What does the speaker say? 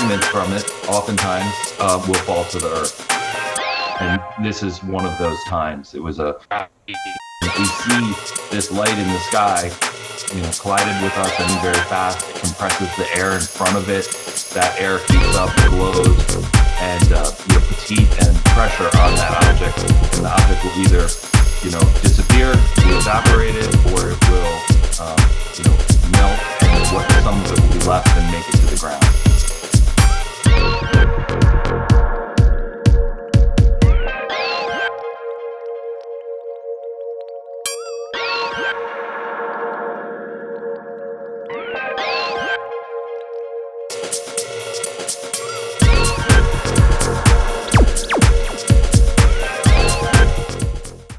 elements from it oftentimes will fall to the earth. And this is one of those times. It was we see this light in the sky, collided with us and very fast. It compresses the air in front of it. That air heats up, glows, and puts heat and pressure on that object. And the object will either, disappear, be evaporated,